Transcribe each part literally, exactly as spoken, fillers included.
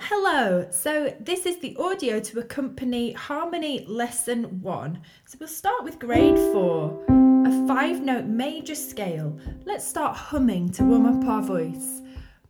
Hello, so this is the audio to accompany Harmony Lesson one. So we'll start with grade four, a five note major scale. Let's start humming to warm up our voice.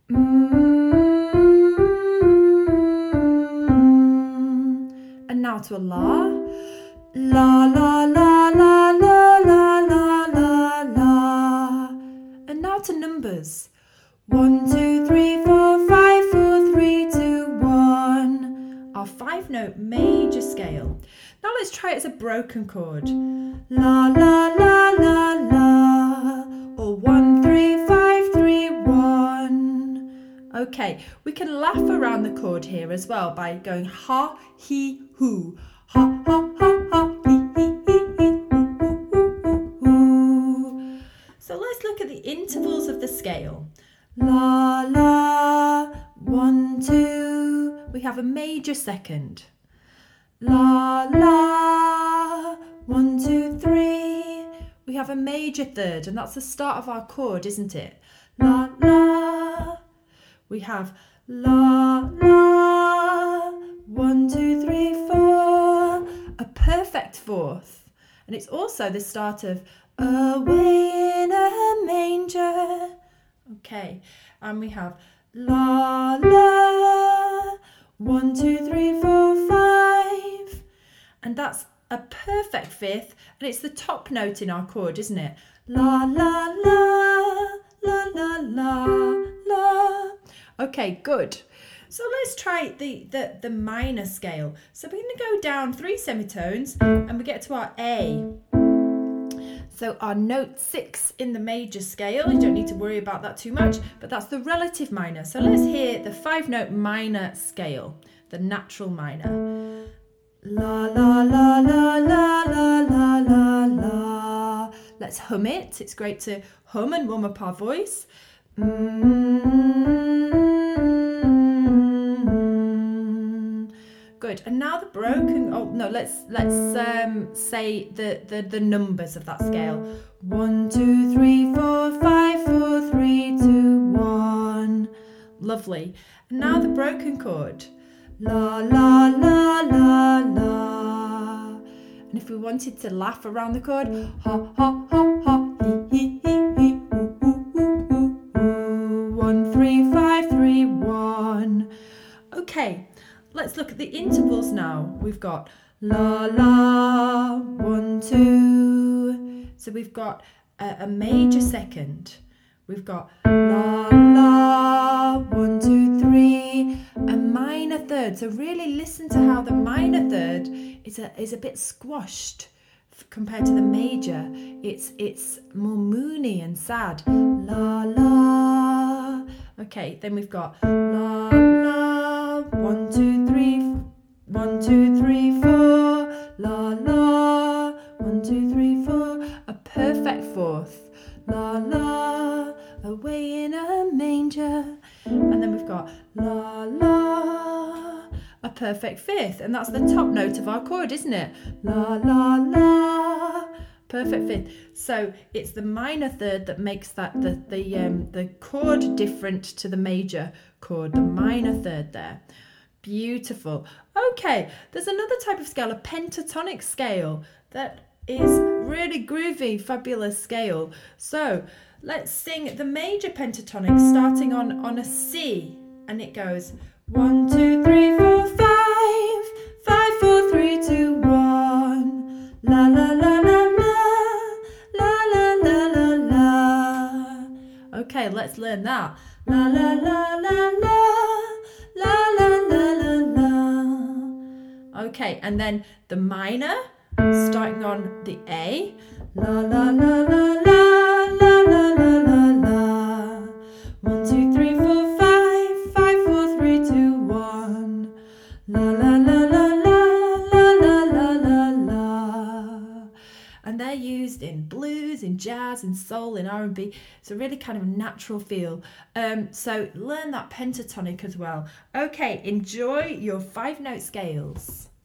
Mm-hmm. And now to a la. La la la la la la la la la. And now to numbers. One, two, three, four, five, four, three, two, one. Our five note major scale. Now let's try it as a broken chord. La la la la la. Or one, three, five, three, one. Okay, we can laugh around the chord here as well by going ha, he, hoo. Ha, ha, ha, ha, he, he, he, he, hoo, hoo, hoo, hoo. So let's look at the intervals of the scale. La, la, one, two, we have a major second. La, la, one, two, three, we have a major third, and that's the start of our chord, isn't it? La, la, we have la, la, one, two, three, four, a perfect fourth. And it's also the start of away in a manger. Okay, and we have la, la, one, two, three, four, five. And that's a perfect fifth, and it's the top note in our chord, isn't it? La, la, la, la, la, la, la. Okay, good. So let's try the, the, the minor scale. So we're going to go down three semitones, and we get to our A. So our note six in the major scale, you don't need to worry about that too much, but that's the relative minor. So let's hear the five note minor scale, the natural minor. La, la, la, la, la, la, la, la, la. Let's hum it. It's great to hum and warm up our voice. Mm-hmm. Good. And now the broken, oh no, let's let's um, say the, the, the numbers of that scale. One, two, three, four, five, four, three, two, one. Lovely. And now the broken chord. La, la, la, la, la. And if we wanted to laugh around the chord, ha, ha, ha, ha, he, he, he, he, ooh, ooh, ooh, ooh, ooh. One, three, five, three, one. Okay. Let's look at the intervals now. We've got la, la, one, two. So we've got a, a major second. We've got la, la, one, two, three, a minor third. So really listen to how the minor third is a, is a bit squashed compared to the major. It's, it's more moony and sad. La, la. Okay, then we've got la, la, one, two, three, one, two, three, four, la, la, one, two, three, four, a perfect fourth, la, la, away in a manger, and then we've got la, la, a perfect fifth, and that's the top note of our chord, isn't it? La, la, la. Perfect fifth. So it's the minor third that makes that the the um the chord different to the major chord, the minor third there. Beautiful. Okay, there's another type of scale, a pentatonic scale, that is really groovy, fabulous scale. So let's sing the major pentatonic starting on on a C, and it goes one, two, three, four, five, five, four, three, two, one. La la la la. Okay, let's learn that. La la la la la, la la la la la. Okay, and then the minor, starting on the A. La la la la la, la la la la la. One, two, three, four, five, five, four, three, two, one. La la la la la, la la la la la. And they're used in blues, in jazz, in soul, in R and B. It's a really kind of natural feel. Um, so learn that pentatonic as well. Okay, enjoy your five note scales.